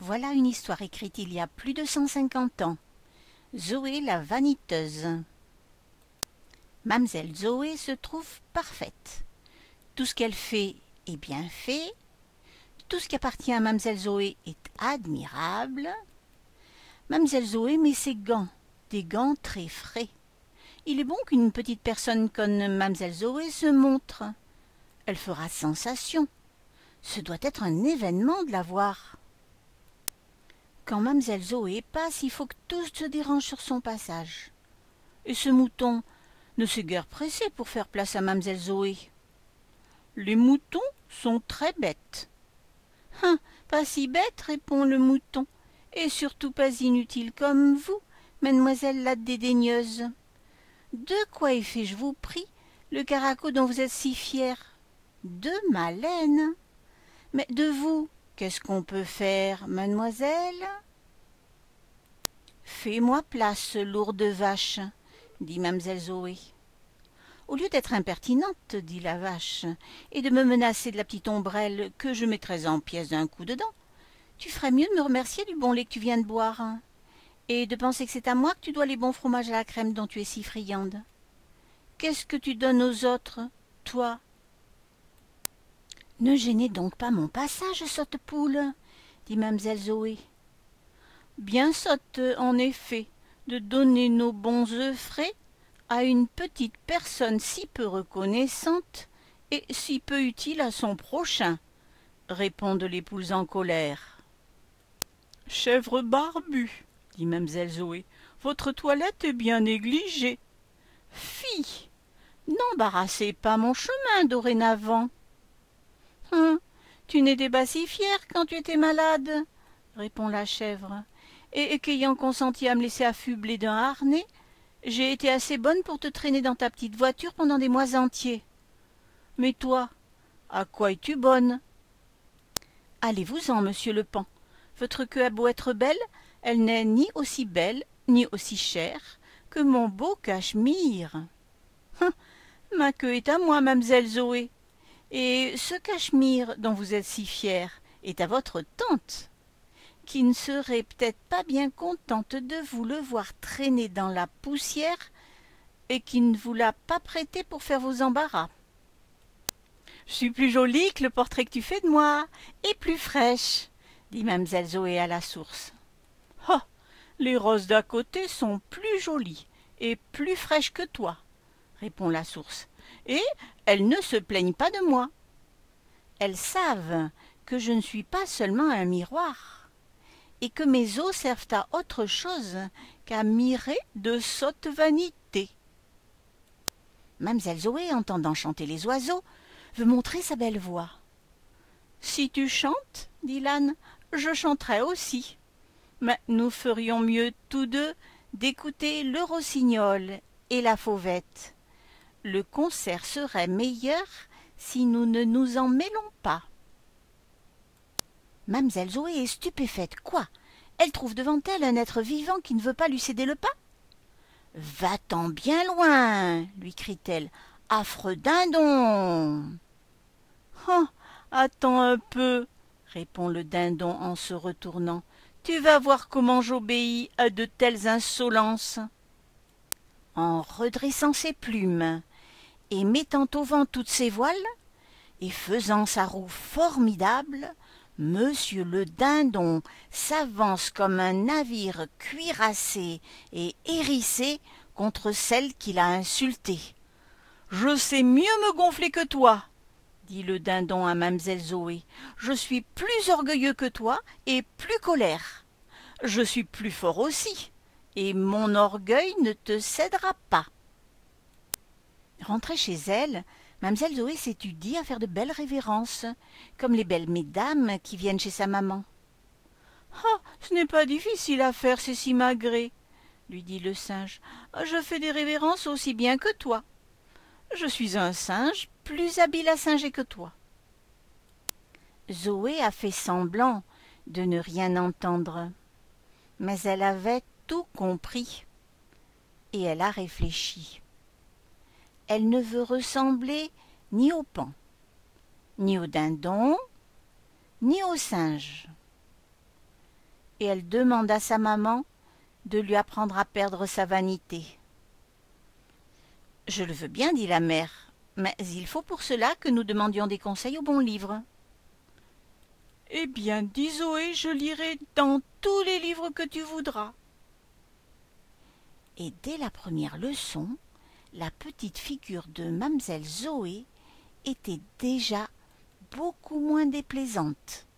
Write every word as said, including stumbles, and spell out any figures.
Voilà une histoire écrite il y a plus de cent cinquante ans. Zoé la vaniteuse. Mamselle Zoé se trouve parfaite. Tout ce qu'elle fait est bien fait. Tout ce qui appartient à Mamselle Zoé est admirable. Mamselle Zoé met ses gants, des gants très frais. Il est bon qu'une petite personne comme Mamselle Zoé se montre. Elle fera sensation. Ce doit être un événement de la voir. Quand Mamselle Zoé passe, il faut que tous se dérangent sur son passage. Et ce mouton ne s'est guère pressé pour faire place à Mamselle Zoé. Les moutons sont très bêtes. Hein, pas si bêtes, répond le mouton, et surtout pas inutile comme vous, mademoiselle la dédaigneuse. De quoi est fait, je vous prie, le caraco dont vous êtes si fière? De ma laine. Mais de vous, qu'est-ce qu'on peut faire, mademoiselle? Fais-moi place, lourde vache, dit Mamselle Zoé. Au lieu d'être impertinente, dit la vache, et de me menacer de la petite ombrelle que je mettrais en pièces d'un coup dedans, tu ferais mieux de me remercier du bon lait que tu viens de boire, et de penser que c'est à moi que tu dois les bons fromages à la crème dont tu es si friande. Qu'est-ce que tu donnes aux autres, toi? Ne gênez donc pas mon passage, sotte poule, dit Mamselle Zoé. Bien sotte, en effet, de donner nos bons œufs frais à une petite personne si peu reconnaissante et si peu utile à son prochain, répondent les poules en colère. Chèvre barbue, dit Mamselle Zoé, votre toilette est bien négligée. Fi, n'embarrassez pas mon chemin dorénavant. Hum, tu n'étais pas si fière quand tu étais malade, répond la chèvre, et qu'ayant consenti à me laisser affubler d'un harnais, j'ai été assez bonne pour te traîner dans ta petite voiture pendant des mois entiers. Mais toi, à quoi es-tu bonne? Allez-vous-en, monsieur le paon. Votre queue a beau être belle, elle n'est ni aussi belle, ni aussi chère que mon beau cachemire. Hum, ma queue est à moi, Mamselle Zoé. Et ce cachemire dont vous êtes si fière est à votre tante, qui ne serait peut-être pas bien contente de vous le voir traîner dans la poussière et qui ne vous l'a pas prêté pour faire vos embarras. Je suis plus jolie que le portrait que tu fais de moi, et plus fraîche, dit Mamselle Zoé à la source. Oh, les roses d'à côté sont plus jolies et plus fraîches que toi, répond la source, et elles ne se plaignent pas de moi. Elles savent que je ne suis pas seulement un miroir, et que mes os servent à autre chose qu'à mirer de sotte vanité. Mamselle Zoé, entendant chanter les oiseaux, veut montrer sa belle voix. Si tu chantes, dit l'âne, je chanterai aussi. Mais nous ferions mieux tous deux d'écouter le rossignol et la fauvette. Le concert serait meilleur si nous ne nous en mêlons pas. Mamselle Zoé est stupéfaite. Quoi? Elle trouve devant elle un être vivant qui ne veut pas lui céder le pas? Va-t'en bien loin, lui crie-t-elle. Affreux dindon! Oh, attends un peu, répond le dindon en se retournant. Tu vas voir comment j'obéis à de telles insolences. En redressant ses plumes et mettant au vent toutes ses voiles, et faisant sa roue formidable, Monsieur le dindon s'avance comme un navire cuirassé et hérissé contre celle qu'il a insultée. « Je sais mieux me gonfler que toi, » dit le dindon à Mamselle Zoé. « Je suis plus orgueilleux que toi et plus colère. Je suis plus fort aussi, et mon orgueil ne te cédera pas. » Rentrée chez elle, Mamselle Zoé s'étudie à faire de belles révérences, comme les belles mesdames qui viennent chez sa maman. « Ah, ce n'est pas difficile à faire, c'est si magré, » lui dit le singe. « Je fais des révérences aussi bien que toi. Je suis un singe plus habile à singer que toi. » Zoé a fait semblant de ne rien entendre, mais elle avait tout compris, et elle a réfléchi. Elle ne veut ressembler ni au paon, ni au dindon, ni au singe. et elle demande à sa maman de lui apprendre à perdre sa vanité. « Je le veux bien, dit la mère, mais il faut pour cela que nous demandions des conseils au bon livre. »« Eh bien, dit Zoé, je lirai dans tous les livres que tu voudras. » Et dès la première leçon, la petite figure de mamselle Zoé était déjà beaucoup moins déplaisante.